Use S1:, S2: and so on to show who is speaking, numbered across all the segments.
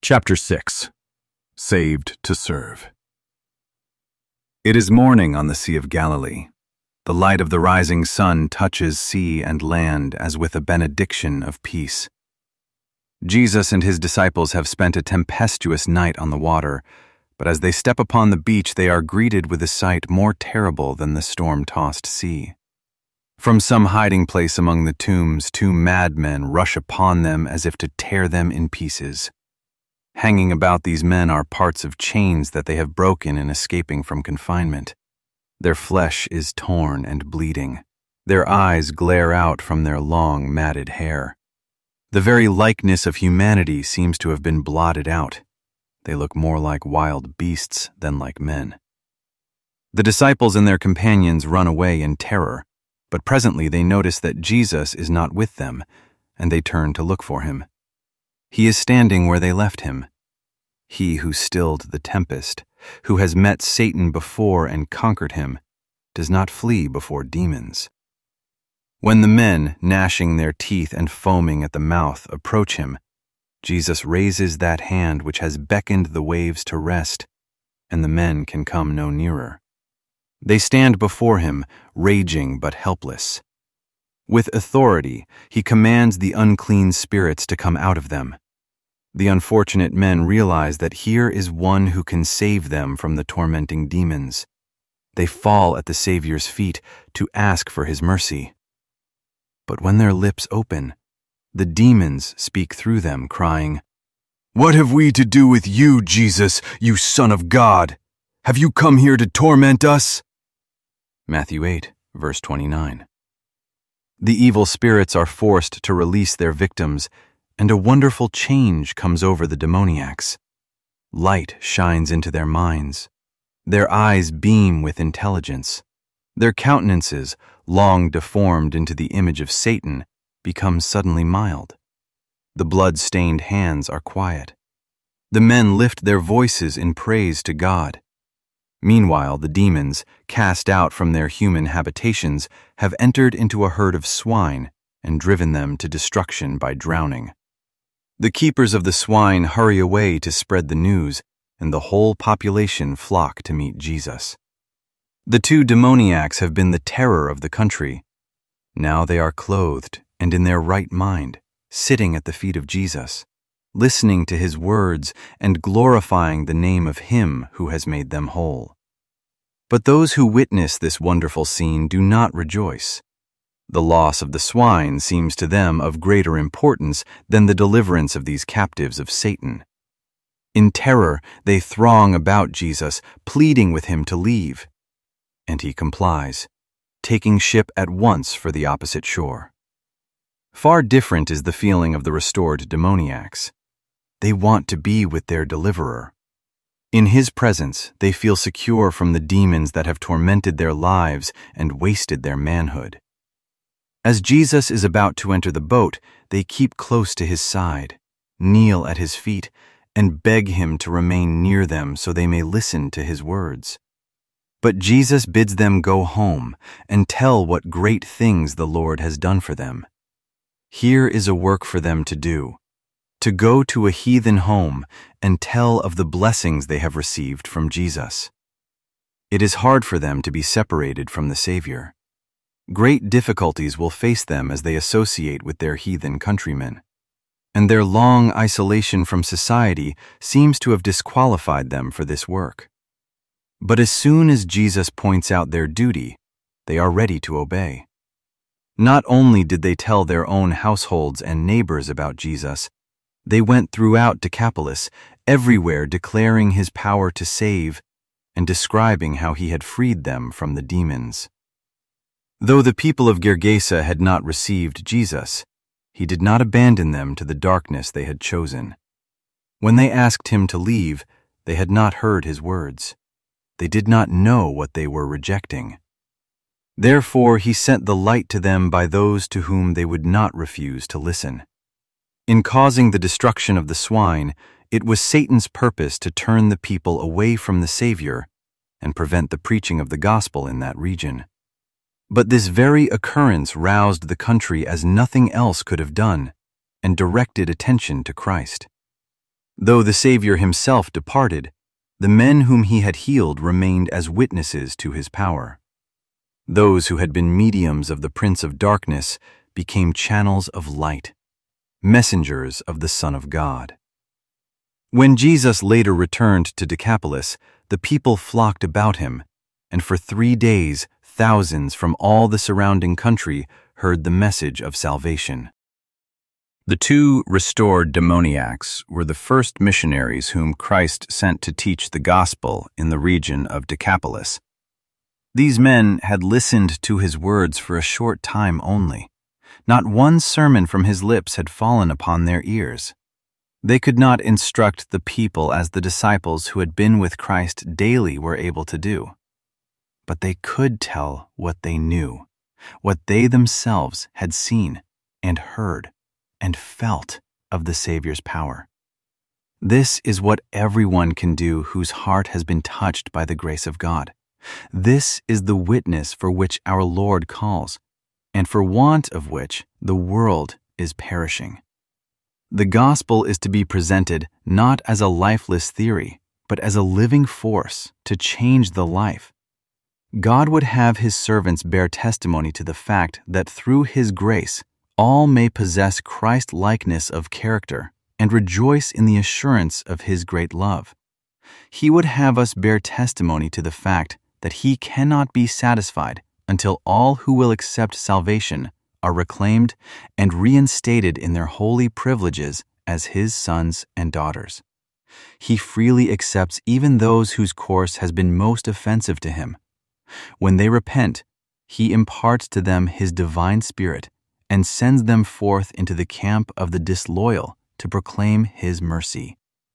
S1: Chapter 6. Saved to Serve. It is morning on the Sea of Galilee. The light of the rising sun touches sea and land as with a benediction of peace. Jesus and his disciples have spent a tempestuous night on the water, but as they step upon the beach they are greeted with a sight more terrible than the storm-tossed sea. From some hiding place among the tombs, two madmen rush upon them as if to tear them in pieces. Hanging about these men are parts of chains that they have broken in escaping from confinement. Their flesh is torn and bleeding. Their eyes glare out from their long, matted hair. The very likeness of humanity seems to have been blotted out. They look more like wild beasts than like men. The disciples and their companions run away in terror, but presently they notice that Jesus is not with them, and they turn to look for him. He is standing where they left him. He who stilled the tempest, who has met Satan before and conquered him, does not flee before demons. When the men, gnashing their teeth and foaming at the mouth, approach him, Jesus raises that hand which has beckoned the waves to rest, and the men can come no nearer. They stand before him, raging but helpless. With authority, he commands the unclean spirits to come out of them. The unfortunate men realize that here is one who can save them from the tormenting demons. They fall at the Savior's feet to ask for his mercy. But when their lips open, the demons speak through them, crying, "What have we to do with you, Jesus, you Son of God? Have you come here to torment us?" Matthew 8, verse 29. The evil spirits are forced to release their victims, and a wonderful change comes over the demoniacs. Light shines into their minds. Their eyes beam with intelligence. Their countenances, long deformed into the image of Satan, become suddenly mild. The blood-stained hands are quiet. The men lift their voices in praise to God. Meanwhile, the demons, cast out from their human habitations, have entered into a herd of swine and driven them to destruction by drowning. The keepers of the swine hurry away to spread the news, and the whole population flock to meet Jesus. The two demoniacs have been the terror of the country. Now they are clothed and in their right mind, sitting at the feet of Jesus, listening to his words and glorifying the name of him who has made them whole. But those who witness this wonderful scene do not rejoice. The loss of the swine seems to them of greater importance than the deliverance of these captives of Satan. In terror, they throng about Jesus, pleading with him to leave. And he complies, taking ship at once for the opposite shore. Far different is the feeling of the restored demoniacs. They want to be with their deliverer. In his presence, they feel secure from the demons that have tormented their lives and wasted their manhood. As Jesus is about to enter the boat, they keep close to his side, kneel at his feet, and beg him to remain near them so they may listen to his words. But Jesus bids them go home and tell what great things the Lord has done for them. Here is a work for them to do, to go to a heathen home and tell of the blessings they have received from Jesus. It is hard for them to be separated from the Savior. Great difficulties will face them as they associate with their heathen countrymen, and their long isolation from society seems to have disqualified them for this work. But as soon as Jesus points out their duty, they are ready to obey. Not only did they tell their own households and neighbors about Jesus, they went throughout Decapolis, everywhere declaring his power to save and describing how he had freed them from the demons. Though the people of Gergesa had not received Jesus, he did not abandon them to the darkness they had chosen. When they asked him to leave, they had not heard his words. They did not know what they were rejecting. Therefore he sent the light to them by those to whom they would not refuse to listen. In causing the destruction of the swine, it was Satan's purpose to turn the people away from the Savior and prevent the preaching of the gospel in that region. But this very occurrence roused the country as nothing else could have done, and directed attention to Christ. Though the Savior himself departed, the men whom he had healed remained as witnesses to his power. Those who had been mediums of the Prince of Darkness became channels of light, messengers of the Son of God. When Jesus later returned to Decapolis, the people flocked about him, and for 3 days thousands from all the surrounding country heard the message of salvation. The 2 restored demoniacs were the first missionaries whom Christ sent to teach the gospel in the region of Decapolis. These men had listened to his words for a short time only. Not one sermon from his lips had fallen upon their ears. They could not instruct the people as the disciples who had been with Christ daily were able to do. But they could tell what they knew, what they themselves had seen and heard and felt of the Savior's power. This is what everyone can do whose heart has been touched by the grace of God. This is the witness for which our Lord calls, and for want of which the world is perishing. The gospel is to be presented not as a lifeless theory, but as a living force to change the life. God would have his servants bear testimony to the fact that through his grace, all may possess Christ-likeness of character and rejoice in the assurance of his great love. He would have us bear testimony to the fact that he cannot be satisfied until all who will accept salvation are reclaimed and reinstated in their holy privileges as his sons and daughters. He freely accepts even those whose course has been most offensive to him. When they repent, he imparts to them his divine spirit and sends them forth into the camp of the disloyal to proclaim his mercy.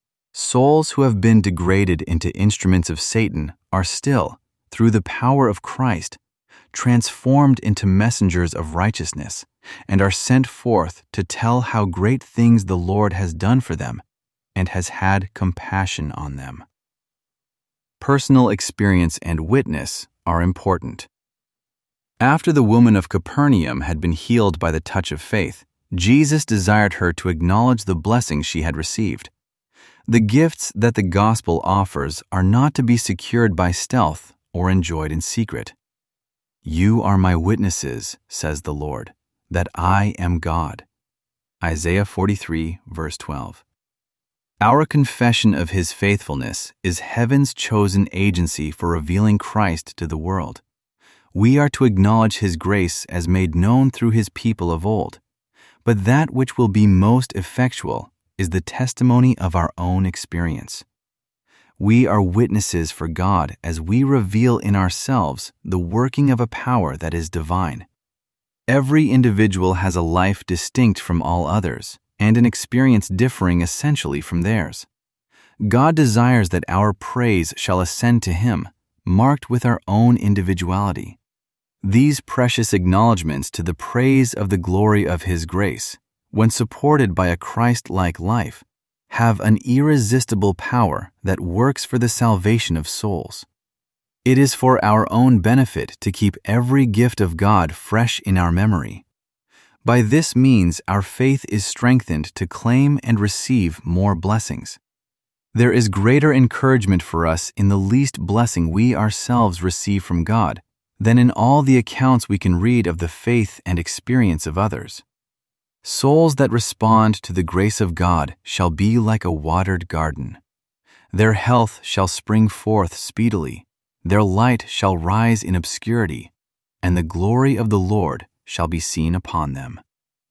S1: Souls who have been degraded into instruments of Satan are still, through the power of Christ, transformed into messengers of righteousness, and are sent forth to tell how great things the Lord has done for them and has had compassion on them. Personal experience and witness are important. After the woman of Capernaum had been healed by the touch of faith, Jesus desired her to acknowledge the blessings she had received. The gifts that the gospel offers are not to be secured by stealth or enjoyed in secret. "You are my witnesses," says the Lord, "that I am God." Isaiah 43, verse 12. Our confession of his faithfulness is heaven's chosen agency for revealing Christ to the world. We are to acknowledge his grace as made known through his people of old. But that which will be most effectual is the testimony of our own experience. We are witnesses for God as we reveal in ourselves the working of a power that is divine. Every individual has a life distinct from all others and an experience differing essentially from theirs. God desires that our praise shall ascend to him, marked with our own individuality. These precious acknowledgments to the praise of the glory of his grace, when supported by a Christ-like life, have an irresistible power that works for the salvation of souls. It is for our own benefit to keep every gift of God fresh in our memory. By this means, our faith is strengthened to claim and receive more blessings. There is greater encouragement for us in the least blessing we ourselves receive from God than in all the accounts we can read of the faith and experience of others. Souls that respond to the grace of God shall be like a watered garden. Their health shall spring forth speedily, their light shall rise in obscurity, and the glory of the Lord shall be seen upon them.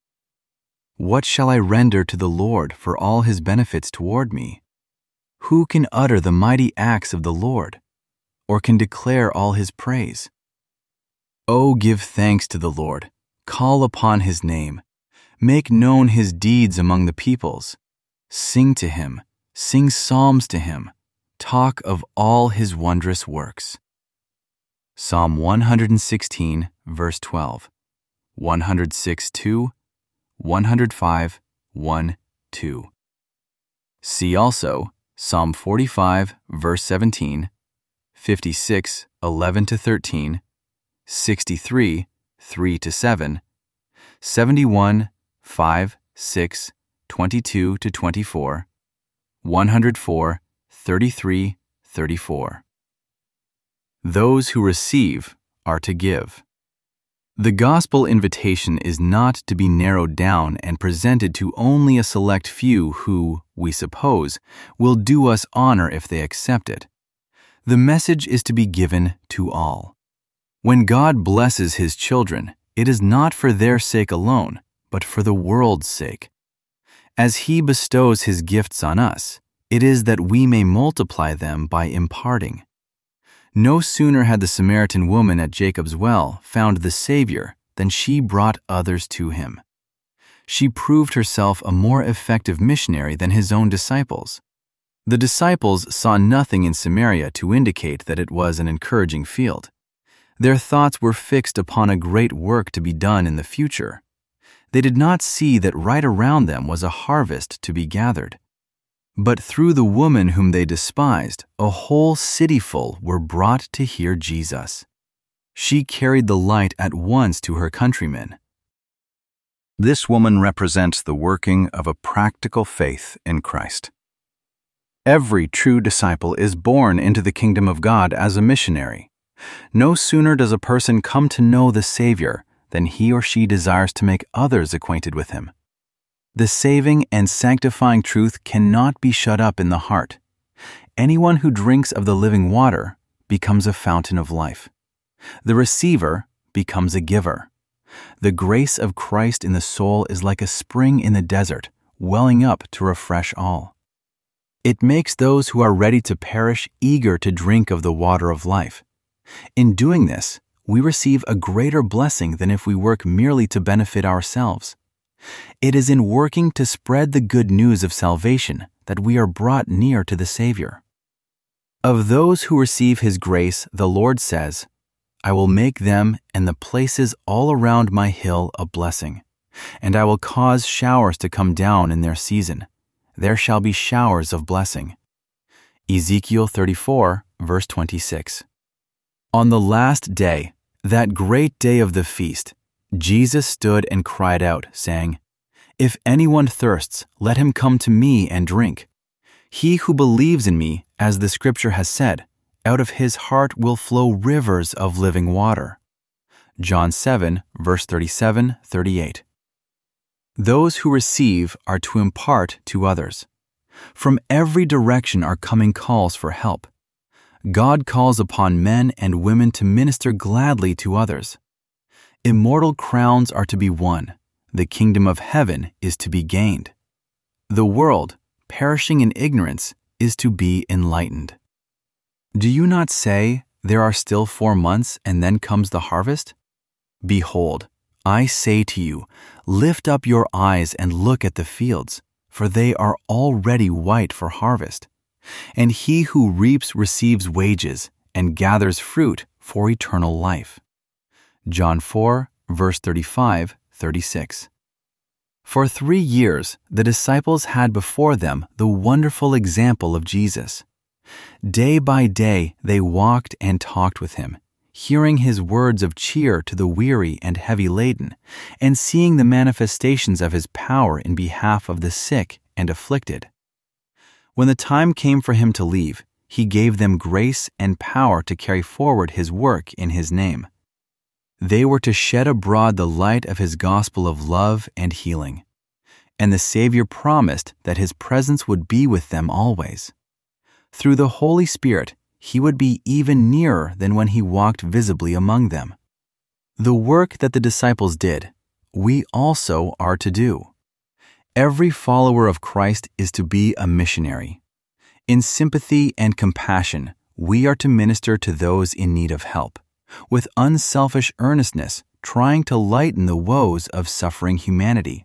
S1: What shall I render to the Lord for all his benefits toward me? Who can utter the mighty acts of the Lord, or can declare all his praise? Oh, give thanks to the Lord, call upon his name, make known his deeds among the peoples. Sing to him, sing psalms to him, talk of all his wondrous works. Psalm 116, verse 12, 106:2, 105, 1, 2. See also Psalm 45, verse 17, 56, 11-13, 63, 3-7, 71, 5, 6, 22-24, 104:33-34. Those who receive are to give. The gospel invitation is not to be narrowed down and presented to only a select few who, we suppose, will do us honor if they accept it. The message is to be given to all. When God blesses His children, it is not for their sake alone, but for the world's sake. As He bestows His gifts on us, it is that we may multiply them by imparting. No sooner had the Samaritan woman at Jacob's well found the Savior than she brought others to Him. She proved herself a more effective missionary than His own disciples. The disciples saw nothing in Samaria to indicate that it was an encouraging field. Their thoughts were fixed upon a great work to be done in the future. They did not see that right around them was a harvest to be gathered. But through the woman whom they despised, a whole cityful were brought to hear Jesus. She carried the light at once to her countrymen. This woman represents the working of a practical faith in Christ. Every true disciple is born into the kingdom of God as a missionary. No sooner does a person come to know the Savior than he or she desires to make others acquainted with Him. The saving and sanctifying truth cannot be shut up in the heart. Anyone who drinks of the living water becomes a fountain of life. The receiver becomes a giver. The grace of Christ in the soul is like a spring in the desert, welling up to refresh all. It makes those who are ready to perish eager to drink of the water of life. In doing this, we receive a greater blessing than if we work merely to benefit ourselves. It is in working to spread the good news of salvation that we are brought near to the Savior. Of those who receive His grace, the Lord says, "I will make them and the places all around my hill a blessing, and I will cause showers to come down in their season. There shall be showers of blessing." Ezekiel 34, verse 26. On the last day, that great day of the feast, Jesus stood and cried out, saying, "If anyone thirsts, let him come to me and drink. He who believes in me, as the Scripture has said, out of his heart will flow rivers of living water." John 7, verse 37-38. Those who receive are to impart to others. From every direction are coming calls for help. God calls upon men and women to minister gladly to others. Immortal crowns are to be won. The kingdom of heaven is to be gained. The world, perishing in ignorance, is to be enlightened. Do you not say, "There are still 4 months, and then comes the harvest"? Behold, I say to you, lift up your eyes and look at the fields, for they are already white for harvest. And he who reaps receives wages, and gathers fruit for eternal life. John 4, verse 35-36. For 3 years, the disciples had before them the wonderful example of Jesus. Day by day, they walked and talked with Him, hearing His words of cheer to the weary and heavy laden, and seeing the manifestations of His power in behalf of the sick and afflicted. When the time came for Him to leave, He gave them grace and power to carry forward His work in His name. They were to shed abroad the light of His gospel of love and healing. And the Savior promised that His presence would be with them always. Through the Holy Spirit, He would be even nearer than when He walked visibly among them. The work that the disciples did, we also are to do. Every follower of Christ is to be a missionary. In sympathy and compassion, we are to minister to those in need of help, with unselfish earnestness, trying to lighten the woes of suffering humanity.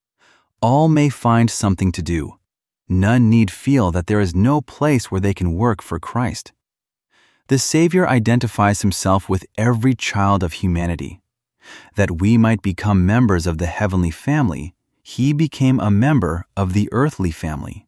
S1: All may find something to do. None need feel that there is no place where they can work for Christ. The Savior identifies Himself with every child of humanity. That we might become members of the heavenly family, He became a member of the earthly family.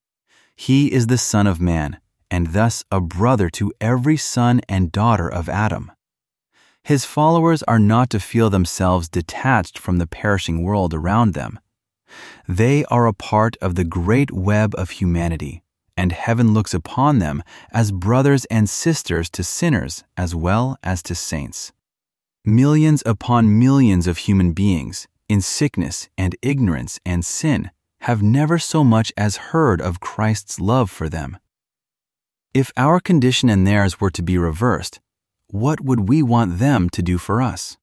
S1: He is the Son of Man, and thus a brother to every son and daughter of Adam. His followers are not to feel themselves detached from the perishing world around them. They are a part of the great web of humanity, and heaven looks upon them as brothers and sisters to sinners as well as to saints. Millions upon millions of human beings, in sickness and ignorance and sin, have never so much as heard of Christ's love for them. If our condition and theirs were to be reversed, what would we want them to do for us?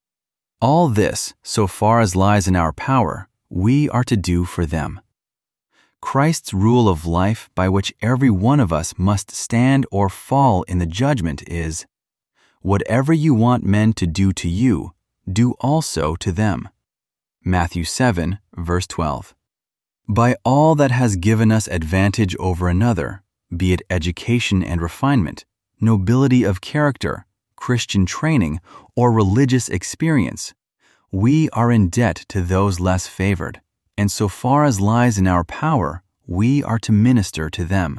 S1: All this, so far as lies in our power, we are to do for them. Christ's rule of life by which every one of us must stand or fall in the judgment is, whatever you want men to do to you, do also to them. Matthew 7, verse 12. By all that has given us advantage over another, be it education and refinement, nobility of character, Christian training, or religious experience, we are in debt to those less favored, and so far as lies in our power, we are to minister to them.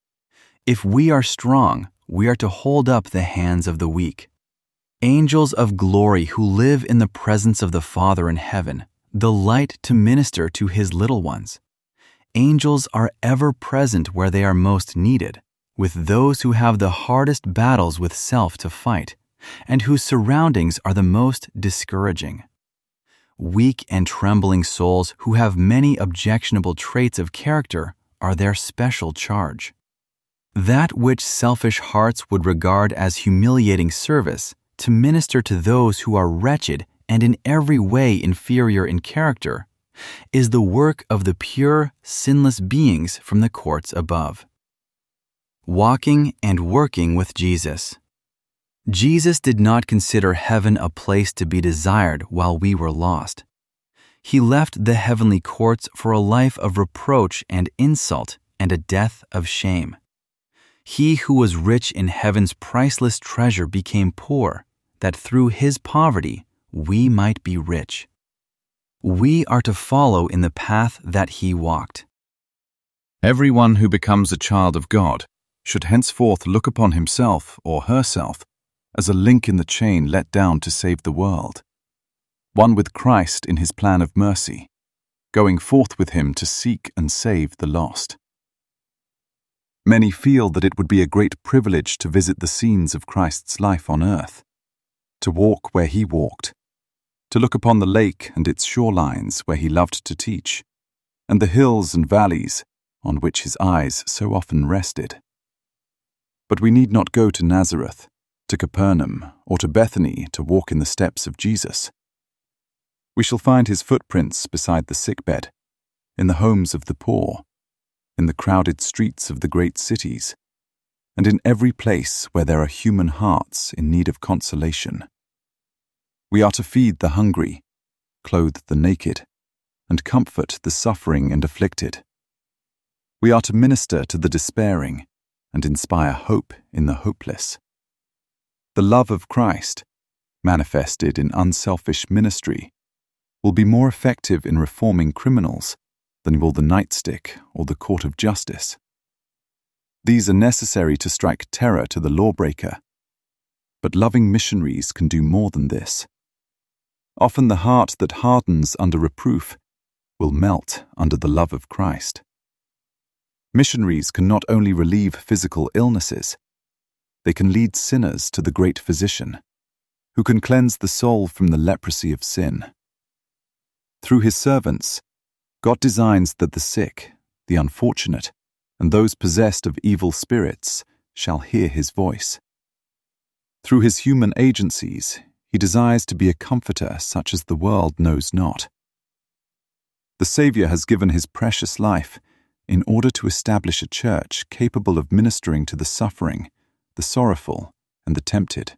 S1: If we are strong, we are to hold up the hands of the weak. Angels of glory who live in the presence of the Father in heaven delight to minister to His little ones. Angels are ever present where they are most needed, with those who have the hardest battles with self to fight, and whose surroundings are the most discouraging. Weak and trembling souls who have many objectionable traits of character are their special charge. That which selfish hearts would regard as humiliating service, to minister to those who are wretched and in every way inferior in character, is the work of the pure, sinless beings from the courts above. Walking and working with Jesus. Jesus did not consider heaven a place to be desired while we were lost. He left the heavenly courts for a life of reproach and insult and a death of shame. He who was rich in heaven's priceless treasure became poor, that through His poverty we might be rich. We are to follow in the path that He walked.
S2: Everyone who becomes a child of God should henceforth look upon himself or herself as a link in the chain let down to save the world, one with Christ in His plan of mercy, going forth with Him to seek and save the lost. Many feel that it would be a great privilege to visit the scenes of Christ's life on earth, to walk where He walked, to look upon the lake and its shorelines where He loved to teach, and the hills and valleys on which His eyes so often rested. But we need not go to Nazareth, to Capernaum, or to Bethany to walk in the steps of Jesus. We shall find His footprints beside the sickbed, in the homes of the poor, in the crowded streets of the great cities, and in every place where there are human hearts in need of consolation. We are to feed the hungry, clothe the naked, and comfort the suffering and afflicted. We are to minister to the despairing and inspire hope in the hopeless. The love of Christ, manifested in unselfish ministry, will be more effective in reforming criminals than will the nightstick or the court of justice. These are necessary to strike terror to the lawbreaker, but loving missionaries can do more than this. Often the heart that hardens under reproof will melt under the love of Christ. Missionaries can not only relieve physical illnesses, they can lead sinners to the great physician, who can cleanse the soul from the leprosy of sin. Through His servants, God designs that the sick, the unfortunate, and those possessed of evil spirits shall hear His voice. Through His human agencies, He desires to be a comforter such as the world knows not. The Savior has given His precious life in order to establish a church capable of ministering to the suffering, the sorrowful, and the tempted.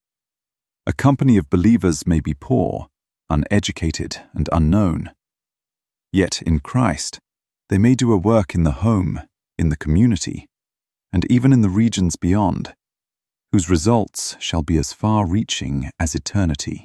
S2: A company of believers may be poor, uneducated, and unknown. Yet in Christ, they may do a work in the home, in the community, and even in the regions beyond, whose results shall be as far-reaching as eternity.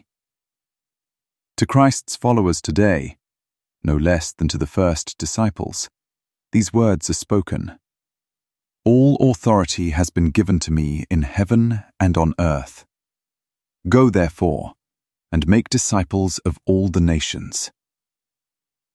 S2: To Christ's followers today, no less than to the first disciples, these words are spoken. All authority has been given to me in heaven and on earth. Go therefore, and make disciples of all the nations.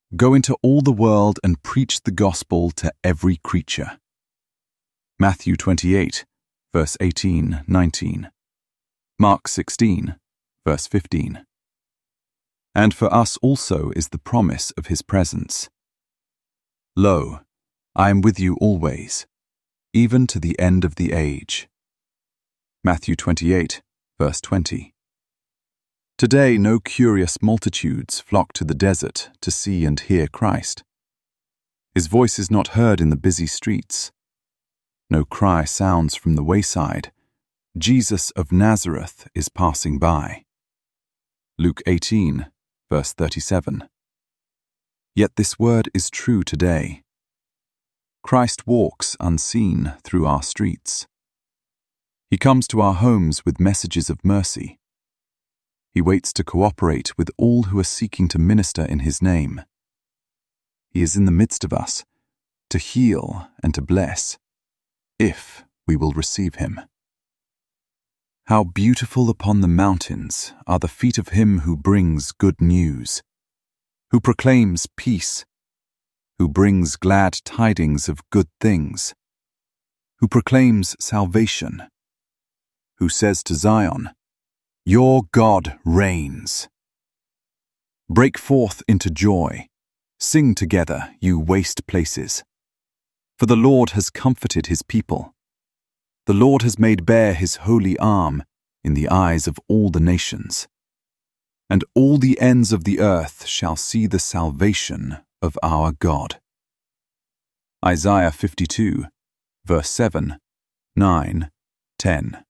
S2: Go into all the world and preach the gospel to every creature. Matthew 28, verse 18-19. Mark 16, verse 15. And for us also is the promise of his presence. Lo, I am with you always, even to the end of the age. Matthew 28, verse 20. Today no curious multitudes flock to the desert to see and hear Christ. His voice is not heard in the busy streets. No cry sounds from the wayside. Jesus of Nazareth is passing by. Luke 18, verse 37. Yet this word is true today. Christ walks unseen through our streets. He comes to our homes with messages of mercy. He waits to cooperate with all who are seeking to minister in his name. He is in the midst of us, to heal and to bless, if we will receive him. How beautiful upon the mountains are the feet of him who brings good news, who proclaims peace, who brings glad tidings of good things, who proclaims salvation, who says to Zion, "Your God reigns." Break forth into joy, sing together, you waste places. For the Lord has comforted his people. The Lord has made bare his holy arm in the eyes of all the nations. And all the ends of the earth shall see the salvation of our God. Isaiah 52, verse 7, 9, 10.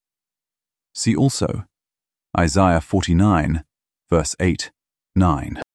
S2: See also Isaiah 49, verse 8, 9.